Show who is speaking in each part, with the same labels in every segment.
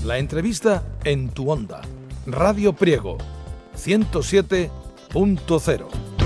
Speaker 1: La entrevista en tu onda. Radio Priego 107.0.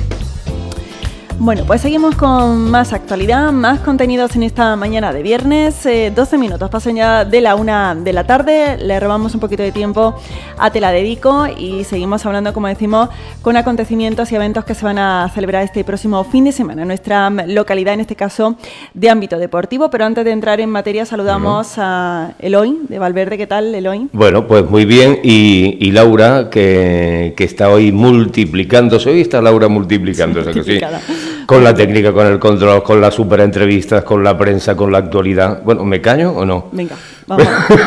Speaker 2: Bueno, pues seguimos con más actualidad, más contenidos en esta mañana de viernes. 12 minutos pasan ya de la 1 de la tarde. Le robamos un poquito de tiempo a Te la Dedico y seguimos hablando, como decimos, con acontecimientos y eventos que se van a celebrar este próximo fin de semana en nuestra localidad, en este caso de ámbito deportivo. Pero antes de entrar en materia, saludamos a Eloy de Valverde. ¿Qué tal, Eloy?
Speaker 3: Bueno, pues muy bien. Y Laura, que está hoy multiplicándose. Hoy está Laura multiplicándose, que sí. Con la técnica, con el control, con las super entrevistas, con la prensa, con la actualidad. Bueno, ¿me caño o no?
Speaker 2: Venga, vamos.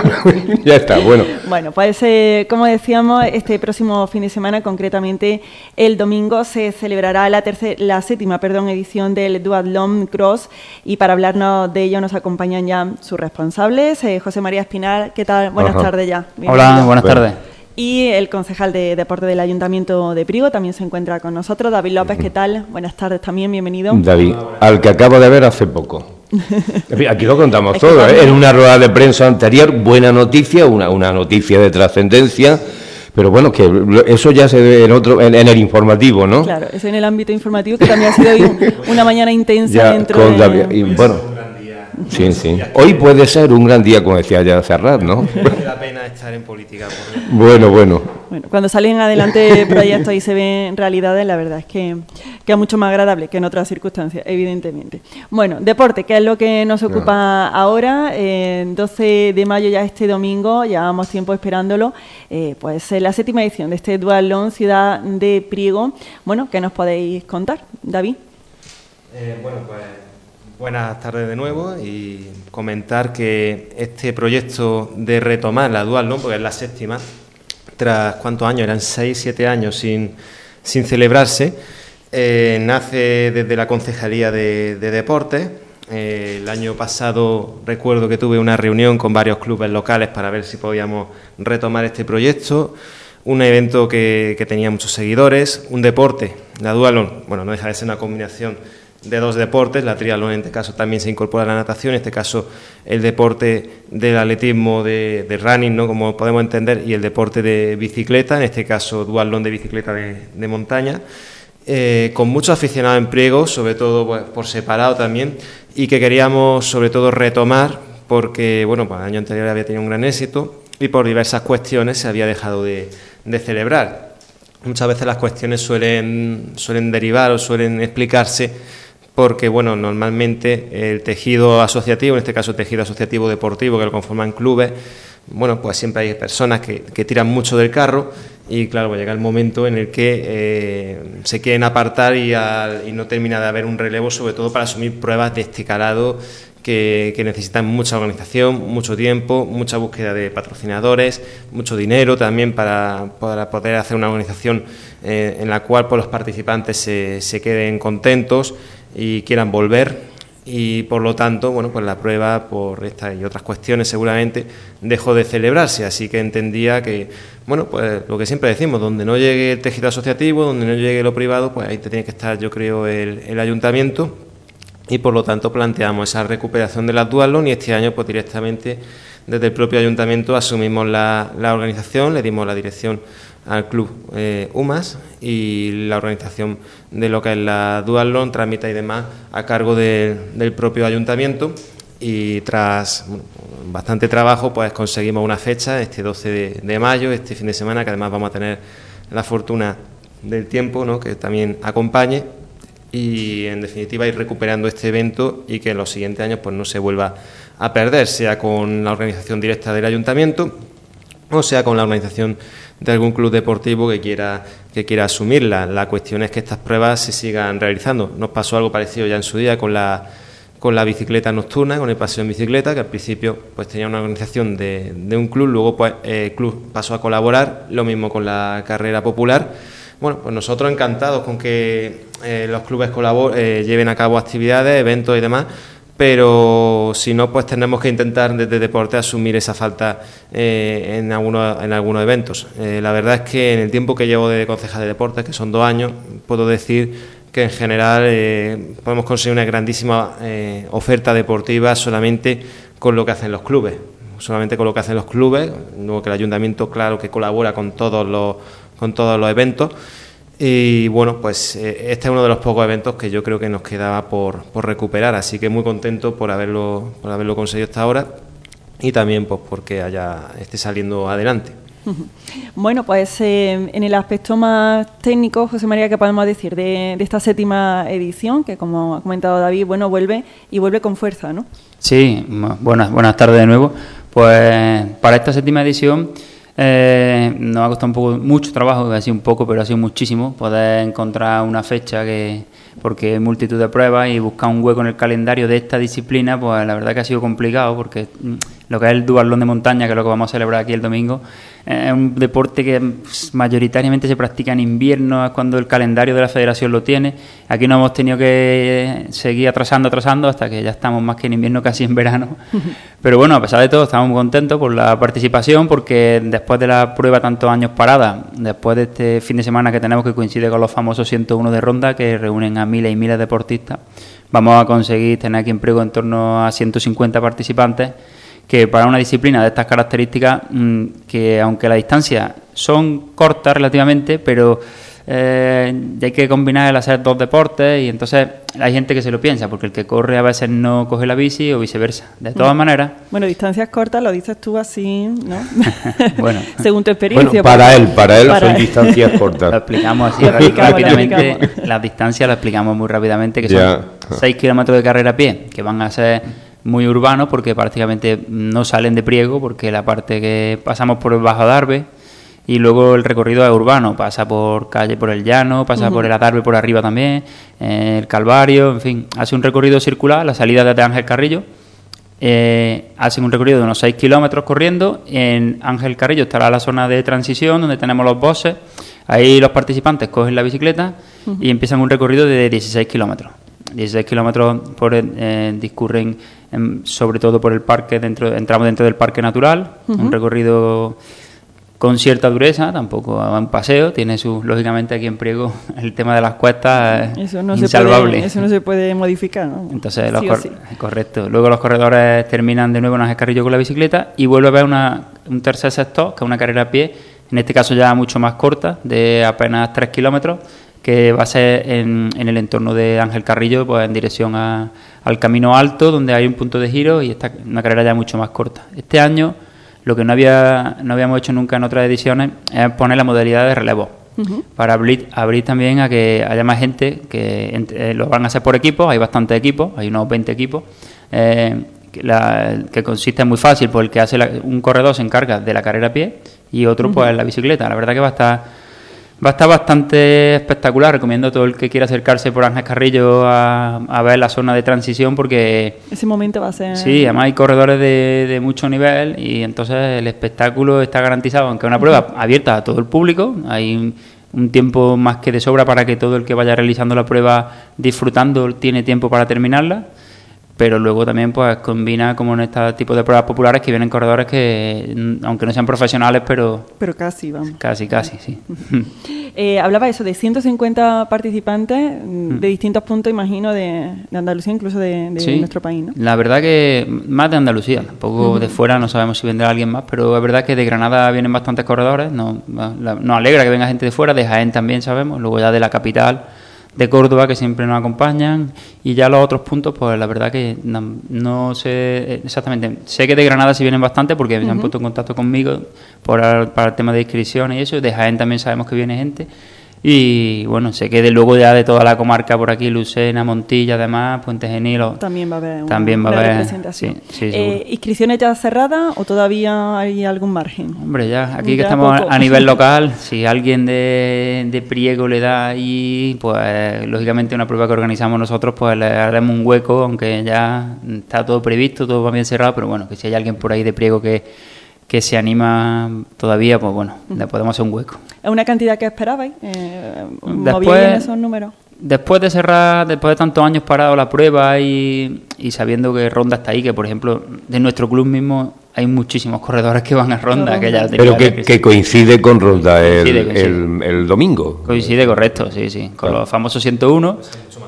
Speaker 3: Ya está, bueno.
Speaker 2: Bueno, pues como decíamos, este próximo fin de semana, concretamente el domingo, se celebrará la séptima edición del Duatlón Cross, y para hablarnos de ello nos acompañan ya sus responsables. José María Espinar, ¿qué tal? Buenas tardes ya.
Speaker 4: Bienvenido. Hola, buenas tardes.
Speaker 2: Y el concejal de Deporte del Ayuntamiento de Priego también se encuentra con nosotros, David López. ¿Qué tal? Buenas tardes también, bienvenido.
Speaker 3: David, al que acabo de ver hace poco. Aquí lo contamos todo, ¿eh? En una rueda de prensa anterior, buena noticia, una noticia de trascendencia, pero bueno, que eso ya se ve en el informativo, ¿no?
Speaker 2: Claro, eso en el ámbito informativo, que también ha sido hoy una mañana intensa ya, dentro
Speaker 3: con David, y bueno. Sí, sí. Hoy puede ser un gran día, como decía ya Serrat, ¿no?
Speaker 5: Vale la pena estar en política.
Speaker 3: Bueno,
Speaker 2: cuando salen adelante proyectos y se ven realidades, la verdad es que es mucho más agradable que en otras circunstancias, evidentemente. Bueno, deporte, que es lo que nos ocupa ahora. 12 de mayo, ya este domingo, llevamos tiempo esperándolo, pues la séptima edición de este Duatlón Ciudad de Priego. Bueno, ¿qué nos podéis contar, David?
Speaker 5: Bueno, pues buenas tardes de nuevo, y comentar que este proyecto de retomar la Duatlón, porque es la séptima, tras ¿cuántos años? Eran 6, 7 años sin celebrarse, nace desde la Concejalía de Deportes. El año pasado recuerdo que tuve una reunión con varios clubes locales para ver si podíamos retomar este proyecto. Un evento que tenía muchos seguidores, un deporte, la Duatlón, bueno, no deja de ser una combinación de dos deportes. La triatlón, en este caso, también se incorpora a la natación, en este caso el deporte del atletismo de running, ¿no?, como podemos entender, y el deporte de bicicleta, en este caso duatlón de bicicleta de montaña, con muchos aficionados en Priego, sobre todo pues, por separado también, y que queríamos sobre todo retomar porque, bueno, pues el año anterior había tenido un gran éxito y por diversas cuestiones se había dejado de celebrar. Muchas veces las cuestiones suelen derivar o suelen explicarse porque, bueno, normalmente el tejido asociativo, en este caso el tejido asociativo deportivo que lo conforman clubes, bueno, pues siempre hay personas que tiran mucho del carro y, claro, pues llega el momento en el que se quieren apartar y no termina de haber un relevo, sobre todo para asumir pruebas de este calado que necesitan mucha organización, mucho tiempo, mucha búsqueda de patrocinadores, mucho dinero también para poder hacer una organización en la cual pues, los participantes se queden contentos y quieran volver, y por lo tanto, bueno, pues la prueba, por estas y otras cuestiones seguramente, dejó de celebrarse, así que entendía que, bueno, pues lo que siempre decimos, donde no llegue el tejido asociativo, donde no llegue lo privado, pues ahí tiene que estar, yo creo, el ayuntamiento, y por lo tanto planteamos esa recuperación de la Duatlón, y este año pues directamente desde el propio ayuntamiento asumimos la organización, le dimos la dirección al club UMAS y la organización de lo que es la Duatlón, trámite y demás a cargo del propio ayuntamiento, y tras bastante trabajo pues conseguimos una fecha, este 12 de mayo, este fin de semana, que además vamos a tener la fortuna del tiempo, ¿no?, que también acompañe, y en definitiva ir recuperando este evento y que en los siguientes años pues no se vuelva a perder, sea con la organización directa del ayuntamiento o sea con la organización de algún club deportivo que quiera asumirla. La cuestión es que estas pruebas se sigan realizando. Nos pasó algo parecido ya en su día con la bicicleta nocturna, con el paseo en bicicleta, que al principio pues tenía una organización de un club, luego pues el club pasó a colaborar, lo mismo con la carrera popular. Bueno, pues nosotros encantados con que los clubes lleven a cabo actividades, eventos y demás, pero si no, pues tenemos que intentar desde deporte asumir esa falta en algunos eventos. La verdad es que en el tiempo que llevo de concejal de deportes, que son 2 años, puedo decir que en general podemos conseguir una grandísima oferta deportiva solamente con lo que hacen los clubes. solamente con lo que hacen los clubes, luego que el ayuntamiento, claro, que colabora con todos los eventos. Y bueno, pues este es uno de los pocos eventos que yo creo que nos quedaba por recuperar, así que muy contento por haberlo conseguido hasta ahora y también pues porque esté saliendo adelante.
Speaker 2: Bueno, pues en el aspecto más técnico, José María, ¿qué podemos decir de esta 7ª edición? Que como ha comentado David, bueno, vuelve con fuerza, ¿no?
Speaker 4: Sí, buenas tardes de nuevo. Pues para esta 7ª edición nos ha costado mucho trabajo, ha sido un poco, pero ha sido muchísimo, poder encontrar una fecha porque hay multitud de pruebas y buscar un hueco en el calendario de esta disciplina, pues la verdad que ha sido complicado, porque lo que es el duatlón de montaña, que es lo que vamos a celebrar aquí el domingo, es un deporte que mayoritariamente se practica en invierno, es cuando el calendario de la federación lo tiene. Aquí nos hemos tenido que seguir atrasando hasta que ya estamos más que en invierno, casi en verano. Pero bueno, a pesar de todo, estamos muy contentos por la participación, porque después de la prueba tantos años parada, después de este fin de semana que tenemos, que coincide con los famosos 101 de Ronda, que reúnen a miles y miles de deportistas, vamos a conseguir tener aquí en Priego en torno a 150 participantes, que para una disciplina de estas características, que aunque las distancias son cortas relativamente, pero hay que combinar el hacer 2 deportes, y entonces hay gente que se lo piensa, porque el que corre a veces no coge la bici o viceversa. De todas maneras...
Speaker 2: Bueno, distancias cortas lo dices tú así, ¿no?
Speaker 4: Bueno,
Speaker 2: según tu experiencia.
Speaker 3: Bueno, para él son distancias cortas.
Speaker 4: Lo explicamos así rápidamente. Las distancias las explicamos muy rápidamente, que son 6 kilómetros de carrera a pie, que van a ser muy urbanos, porque prácticamente no salen de Priego, porque la parte que pasamos por el Bajo Adarve, y luego el recorrido es urbano, pasa por calle, por el Llano, pasa por el Adarve por arriba también, el Calvario, en fin, hace un recorrido circular, la salida desde Ángel Carrillo, hacen un recorrido de unos 6 kilómetros corriendo. En Ángel Carrillo estará la zona de transición, donde tenemos los bosses, ahí los participantes cogen la bicicleta y empiezan un recorrido de 16 kilómetros. 16 kilómetros discurren sobre todo por el parque, entramos dentro del parque natural, un recorrido con cierta dureza, tampoco un paseo, tiene lógicamente aquí en Priego el tema de las cuestas
Speaker 2: eso no
Speaker 4: insalvable.
Speaker 2: Eso no se puede modificar, ¿no?
Speaker 4: Entonces,
Speaker 2: sí.
Speaker 4: Correcto. Luego los corredores terminan de nuevo en Ángel Carrillo con la bicicleta y vuelve a haber un tercer sector, que es una carrera a pie, en este caso ya mucho más corta, de apenas 3 kilómetros, que va a ser en el entorno de Ángel Carrillo, pues en dirección al Camino Alto, donde hay un punto de giro, y esta una carrera ya mucho más corta. Este año lo que no habíamos hecho nunca en otras ediciones es poner la modalidad de relevo, para abrir también a que haya más gente, que lo van a hacer por equipos, hay bastantes equipos, hay unos 20 equipos, que consiste en muy fácil, pues el que hace un corredor se encarga de la carrera a pie y otro pues la bicicleta. La verdad que va a estar bastante espectacular. Recomiendo a todo el que quiera acercarse por Ángel Carrillo a ver la zona de transición, porque
Speaker 2: ese momento va a ser...
Speaker 4: Sí, además hay corredores de mucho nivel, y entonces el espectáculo está garantizado, aunque es una prueba abierta a todo el público. Hay un tiempo más que de sobra para que todo el que vaya realizando la prueba disfrutando tiene tiempo para terminarla. Pero luego también pues combina, como en este tipo de pruebas populares, que vienen corredores que, aunque no sean profesionales, pero
Speaker 2: casi, vamos.
Speaker 4: Casi, sí.
Speaker 2: Hablaba eso de 150 participantes de distintos puntos, imagino, de Andalucía, incluso de nuestro país, ¿no?
Speaker 4: La verdad que más de Andalucía, tampoco de fuera, no sabemos si vendrá alguien más, pero es verdad que de Granada vienen bastantes corredores, nos alegra que venga gente de fuera, de Jaén también sabemos, luego ya de la capital, de Córdoba, que siempre nos acompañan, y ya los otros puntos, pues la verdad que no sé exactamente. Sé que de Granada sí vienen bastante, porque se han puesto en contacto conmigo para el tema de inscripciones y eso. De Jaén también sabemos que viene gente, y bueno, sé que luego ya de toda la comarca por aquí, Lucena, Montilla, además, Puente Genil,
Speaker 2: también va a haber representación.
Speaker 4: Sí,
Speaker 2: ¿Inscripciones ya cerradas o todavía hay algún margen?
Speaker 4: Hombre, ya aquí que estamos a nivel local, si alguien de Priego le da ahí, pues lógicamente una prueba que organizamos nosotros, pues le haremos un hueco, aunque ya está todo previsto, todo va bien cerrado, pero bueno, que si hay alguien por ahí de Priego que se anima todavía, pues bueno, le podemos hacer un hueco.
Speaker 2: ¿Es una cantidad que esperabais? ¿Movíais en esos números?
Speaker 4: Después de cerrar, después de tantos años parado la prueba y sabiendo que Ronda está ahí, que por ejemplo de nuestro club mismo hay muchísimos corredores que van a Ronda.
Speaker 3: Pero que coincide con Ronda el domingo.
Speaker 4: Coincide, correcto, sí, con los famosos 101.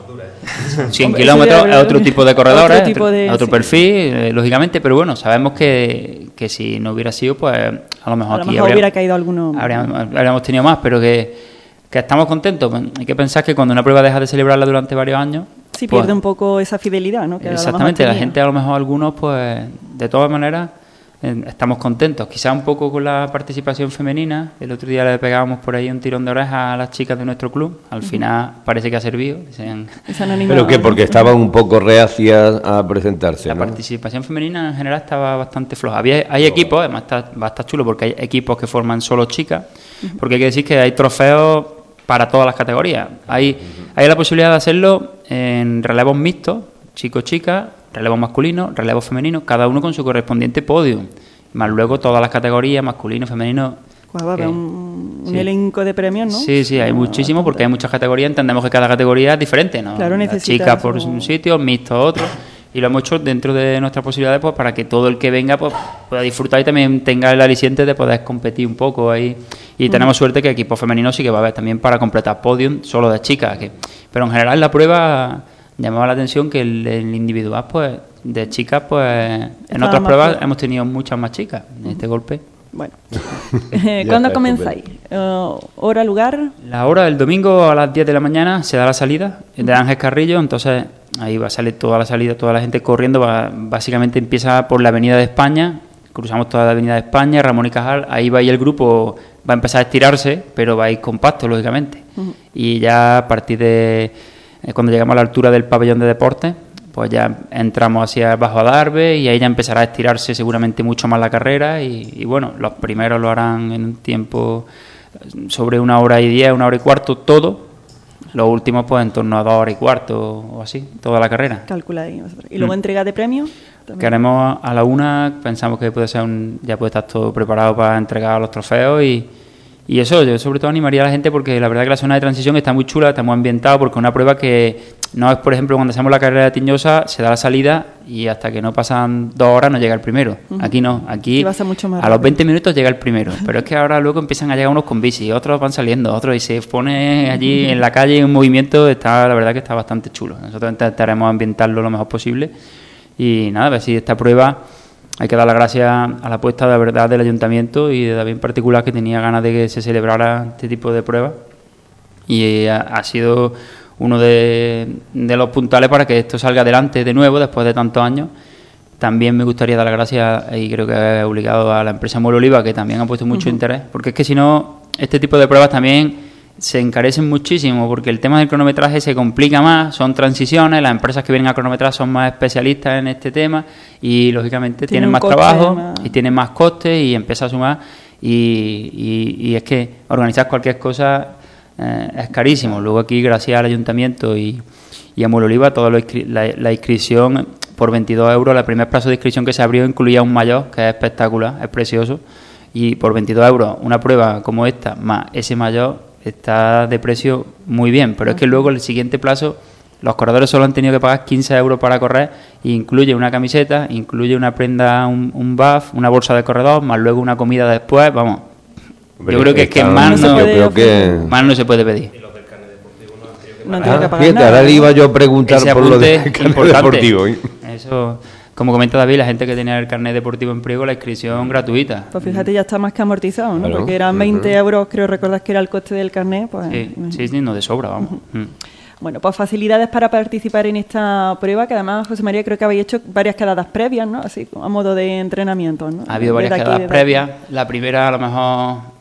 Speaker 4: 100 kilómetros es otro tipo de corredores, otro
Speaker 2: sí.
Speaker 4: perfil, lógicamente, pero bueno, sabemos que si no hubiera sido, pues a lo mejor aquí
Speaker 2: hubiera caído alguno.
Speaker 4: habríamos tenido más, pero que estamos contentos. Hay que pensar que cuando una prueba deja de celebrarla durante varios años...
Speaker 2: Sí, pues, pierde un poco esa fidelidad, ¿no? Que
Speaker 4: exactamente, la gente a lo mejor algunos, pues de todas maneras... estamos contentos, quizá un poco con la participación femenina. El otro día le pegábamos por ahí un tirón de oreja a las chicas de nuestro club. Al final parece que ha servido.
Speaker 3: ¿Pero qué? Porque estaban un poco reacias a presentarse,
Speaker 4: La
Speaker 3: ¿no?
Speaker 4: participación femenina en general estaba bastante floja. Hay equipos, además va a estar chulo porque hay equipos que forman solo chicas, porque hay que decir que hay trofeos para todas las categorías. Hay la posibilidad de hacerlo en relevos mixtos, chico-chica, relevo masculino, relevo femenino, cada uno con su correspondiente podio, más luego todas las categorías, masculino, femenino.
Speaker 2: Pues va a haber un elenco de premios, ¿no?
Speaker 4: Sí, hay muchísimo, porque hay muchas categorías, entendemos que cada categoría es diferente, ¿no?
Speaker 2: Claro, necesita
Speaker 4: chicas por un sitio, mixto otro, y lo hemos hecho dentro de nuestras posibilidades, pues para que todo el que venga pues pueda disfrutar y también tenga el aliciente de poder competir un poco ahí. Y tenemos suerte que equipo femenino sí que va a haber también para completar podium solo de chicas, pero en general la prueba... llamaba la atención que el individual, pues, de chicas, pues, en otras pruebas hemos tenido muchas más chicas. En este golpe.
Speaker 2: Bueno. ¿Cuándo comenzáis? ¿Hora, lugar?
Speaker 4: La hora del domingo a las 10 de la mañana se da la salida de Ángel Carrillo, entonces ahí va a salir toda la salida, toda la gente corriendo. Básicamente empieza por la Avenida de España, cruzamos toda la Avenida de España, Ramón y Cajal, ahí va y el grupo va a empezar a estirarse, pero va a ir compacto, lógicamente. Y ya a partir de... cuando llegamos a la altura del pabellón de deportes, pues ya entramos hacia Bajo Adarve y ahí ya empezará a estirarse seguramente mucho más la carrera y bueno, los primeros lo harán en un tiempo sobre 1 hora y 10, 1 hora y cuarto todo, los últimos pues en torno a 2 horas y cuarto o así, toda la carrera.
Speaker 2: Calculáis vosotros. ¿Y luego entrega de premios?
Speaker 4: Queremos a la 1, pensamos que puede ser ya puede estar todo preparado para entregar los trofeos y eso, yo sobre todo animaría a la gente porque la verdad que la zona de transición está muy chula, está muy ambientada porque es una prueba que no es, por ejemplo, cuando hacemos la carrera de Tiñosa, se da la salida y hasta que no pasan 2 horas no llega el primero. Aquí no, aquí a los 20 minutos llega el primero, pero es que ahora luego empiezan a llegar unos con bici, otros van saliendo, otros y se pone allí en la calle un movimiento, la verdad que está bastante chulo. Nosotros intentaremos ambientarlo lo mejor posible y nada, a ver si esta prueba... Hay que dar las gracias a la apuesta de verdad del ayuntamiento y de David en particular, que tenía ganas de que se celebrara este tipo de pruebas y ha sido uno de los puntales para que esto salga adelante de nuevo después de tantos años. También me gustaría dar las gracias, y creo que he obligado a la empresa Muelo Oliva, que también ha puesto mucho interés, porque es que si no, este tipo de pruebas también se encarecen muchísimo, porque el tema del cronometraje se complica más, son transiciones, las empresas que vienen a cronometrar son más especialistas en este tema y lógicamente tienen más trabajo y tienen más costes y empieza a sumar y es que organizar cualquier cosa es carísimo. Luego aquí, gracias al ayuntamiento y a Muelo Oliva, la inscripción por 22 euros, el primer plazo de inscripción que se abrió incluía un maillot, que es espectacular, es precioso, y por 22 euros una prueba como esta, más ese maillot, está de precio muy bien, pero es que luego el siguiente plazo los corredores solo han tenido que pagar 15 euros para correr e incluye una camiseta, incluye una prenda, un buff, una bolsa de corredor, más luego una comida después, vamos. Yo creo que es que más no se puede pedir.
Speaker 5: Y los del carnet deportivo no han tenido que
Speaker 2: No han
Speaker 5: pagar.
Speaker 2: tenido que pagar
Speaker 3: Fíjate,
Speaker 2: nada.
Speaker 3: ahora le iba yo a preguntar
Speaker 4: Ese
Speaker 3: por lo
Speaker 4: apunte
Speaker 3: del carnet
Speaker 4: importante.
Speaker 3: deportivo.
Speaker 4: Eso, como comenta David, la gente que tenía el carnet deportivo en Priego, la inscripción gratuita.
Speaker 2: Pues fíjate, ya está más que amortizado, ¿no?
Speaker 3: Claro.
Speaker 2: Porque eran 20 euros, creo recordar que era el coste del carnet. Pues,
Speaker 4: Sí, no de sobra, vamos.
Speaker 2: Bueno, pues facilidades para participar en esta prueba, que además, José María, creo que habéis hecho varias quedadas previas, ¿no? Así, a modo de entrenamiento, ¿no?
Speaker 4: Ha habido varias
Speaker 2: Desde aquí,
Speaker 4: quedadas
Speaker 2: desde
Speaker 4: previas. La primera, a lo mejor,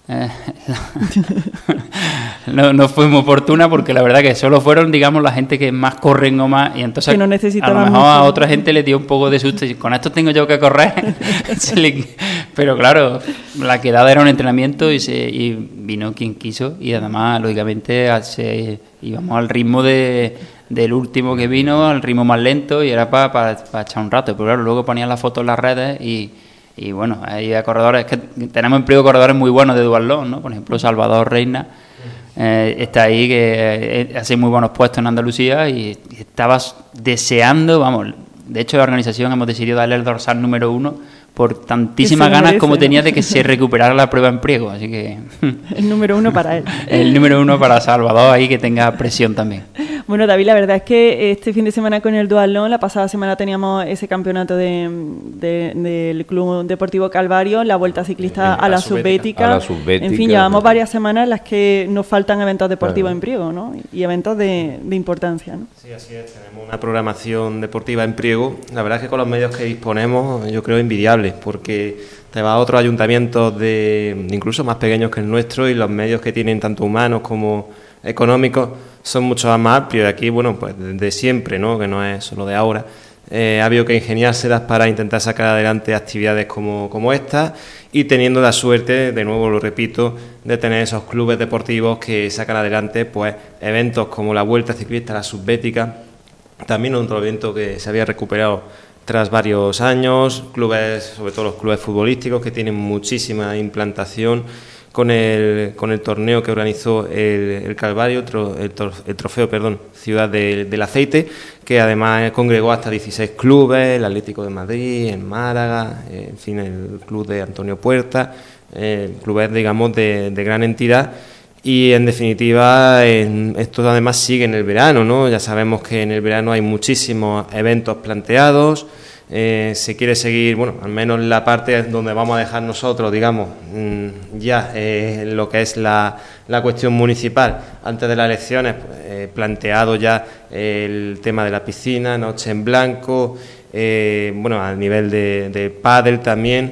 Speaker 4: no fue muy oportuna porque la verdad que solo fueron, digamos, la gente que más corren o más, y entonces
Speaker 2: Que no
Speaker 4: a lo
Speaker 2: necesitaban
Speaker 4: mejor a
Speaker 2: mucho.
Speaker 4: otra gente le dio un poco de susto y con esto tengo yo que correr. Pero claro, la quedada era un entrenamiento y vino quien quiso y además, lógicamente, íbamos al ritmo del último que vino, al ritmo más lento y era para echar un rato. Pero claro, luego ponían las fotos en las redes y bueno, hay corredores, que tenemos en Priego corredores muy buenos de duatlón, ¿no? Por ejemplo, Salvador Reina está ahí, que hace muy buenos puestos en Andalucía y estabas deseando, vamos, de hecho la organización hemos decidido darle el dorsal número 1 por tantísimas
Speaker 2: Que se
Speaker 4: ganas
Speaker 2: merece,
Speaker 4: como
Speaker 2: ¿no?
Speaker 4: tenía de que se recuperara la prueba en Priego, así que
Speaker 2: El número 1 para él.
Speaker 4: el número 1 para Salvador ahí, que tenga presión también.
Speaker 2: Bueno, David, la verdad es que este fin de semana con el duatlón, la pasada semana teníamos ese campeonato del Club Deportivo Calvario, la Vuelta Ciclista a la Subbética. En fin, llevamos varias semanas en las que nos faltan eventos deportivos en Priego, ¿no? Y eventos de importancia, ¿no?
Speaker 5: Sí, así es. Tenemos una programación deportiva en Priego. La verdad es que con los medios que disponemos, yo creo envidiables, porque te vas a otros ayuntamientos incluso más pequeños que el nuestro, y los medios que tienen tanto humanos como económicos son mucho más amplios. Y aquí, bueno, pues desde siempre, ¿no? Que no es solo de ahora, ha habido que ingeniárselas para intentar sacar adelante actividades como esta, y teniendo la suerte, de nuevo lo repito, de tener esos clubes deportivos que sacan adelante pues eventos como la Vuelta Ciclista a la Subbética, también otro evento que se había recuperado tras varios años, clubes, sobre todo los clubes futbolísticos, que tienen muchísima implantación, con el torneo que organizó el Calvario, el trofeo, Ciudad del Aceite, que además congregó hasta 16 clubes, el Atlético de Madrid, el Málaga, en fin, el club de Antonio Puerta, clubes, digamos, de gran entidad. Y en definitiva, esto además sigue en el verano, ¿no? Ya sabemos que en el verano hay muchísimos eventos planteados. Se quiere seguir, bueno, al menos la parte donde vamos a dejar nosotros, digamos, ya lo que es la cuestión municipal antes de las elecciones, planteado ya el tema de la piscina, noche en blanco, bueno, a nivel de pádel también,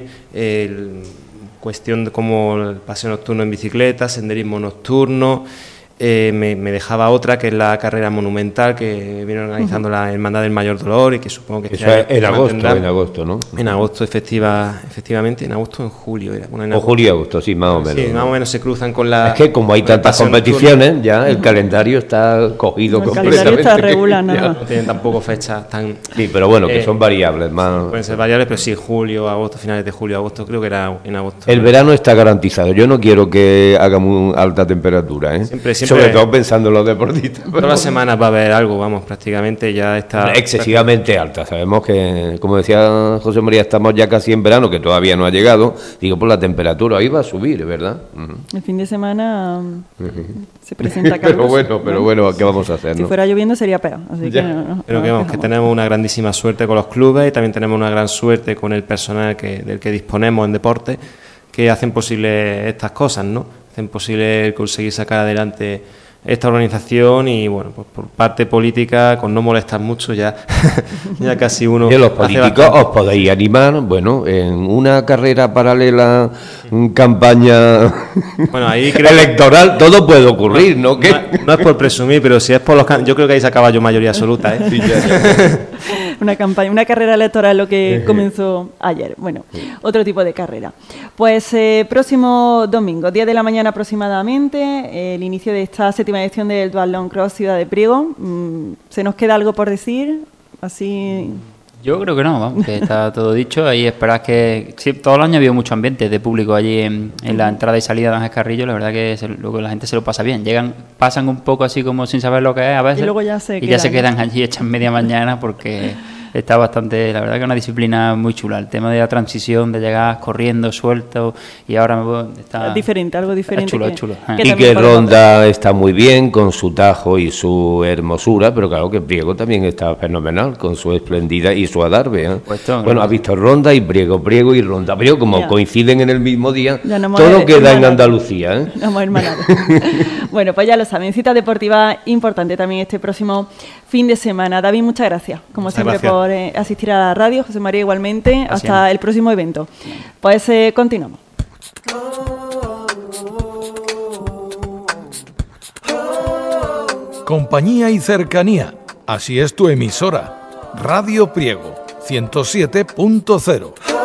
Speaker 5: cuestión de como el paseo nocturno en bicicleta, senderismo nocturno. Me dejaba otra, que es la carrera monumental que viene organizando la Hermandad del Mayor Dolor, y que supongo que
Speaker 3: eso es en agosto, ¿no?
Speaker 5: En agosto, efectivamente, en agosto o en julio era. Bueno,
Speaker 3: o julio y agosto, sí, más o menos.
Speaker 5: Sí, más o menos se cruzan con la...
Speaker 3: Es que como hay tantas competiciones, nocturno, ya el calendario está cogido completamente.
Speaker 2: El calendario está regular,
Speaker 5: no tienen tampoco fechas tan...
Speaker 3: Sí, pero bueno, que son variables más...
Speaker 5: Pueden ser variables, pero sí, julio, agosto, finales de julio, agosto, creo que era en agosto.
Speaker 3: El verano está garantizado. Yo no quiero que haga muy alta temperatura, ¿eh?
Speaker 5: Siempre,
Speaker 3: sobre todo pensando en los deportistas.
Speaker 5: Todas las semanas va a haber algo, vamos, prácticamente ya está...
Speaker 3: Excesivamente alta. Sabemos que, como decía José María, estamos ya casi en verano, que todavía no ha llegado. Digo, por la temperatura ahí va a subir, ¿verdad?
Speaker 2: El fin de semana se presenta calor.
Speaker 3: Pero bueno, ¿qué vamos a hacer?
Speaker 2: Si fuera lloviendo sería peor. Así que
Speaker 5: pero que vamos, que tenemos una grandísima suerte con los clubes, y también tenemos una gran suerte con el personal del que disponemos en deporte, que hacen posible estas cosas, ¿no? Hacen posible conseguir sacar adelante esta organización. Y bueno, pues por parte política, con no molestar mucho, ya casi uno...
Speaker 3: Y los políticos os podéis animar, bueno, en una carrera paralela, campaña
Speaker 5: bueno, ahí creo
Speaker 3: electoral, todo puede ocurrir, ¿no?
Speaker 5: No es por presumir, pero si es por yo creo que ahí se acaba yo mayoría absoluta, ¿eh?
Speaker 3: Sí, ya.
Speaker 2: Una carrera electoral, lo que comenzó ayer. Bueno, otro tipo de carrera. Pues próximo domingo, 10 de la mañana aproximadamente, el inicio de esta 7ª edición del Duatlón Cross Ciudad de Priego. ¿Se nos queda algo por decir? Así...
Speaker 4: Yo creo que no, vamos, que está todo dicho. Ahí esperas que... Sí, todo el año ha habido mucho ambiente de público allí en la entrada y salida de Ángel Carrillo. La verdad que luego la gente se lo pasa bien. Pasan un poco así como sin saber lo que es a veces.
Speaker 2: Y luego ya se
Speaker 4: quedan allí hechas media mañana, porque está bastante... La verdad que es una disciplina muy chula. El tema de la transición, de llegar corriendo, suelto, y ahora está...
Speaker 2: Diferente, algo diferente.
Speaker 4: Es chulo.
Speaker 3: Y que Ronda está muy bien, con su tajo y su hermosura, pero claro que Priego también está fenomenal, con su esplendida y su adarve, ¿eh? Bueno, has visto Ronda y Priego y Ronda. Pero como coinciden en el mismo día, todo queda en Andalucía, ¿eh?
Speaker 2: No hemos hermanado. Bueno, pues ya lo saben, cita deportiva importante también este próximo fin de semana. David, muchas gracias, como siempre, por asistir a la radio. José María, igualmente. Hasta el próximo evento. Pues continuamos.
Speaker 1: Compañía y cercanía. Así es tu emisora. Radio Priego 107.0.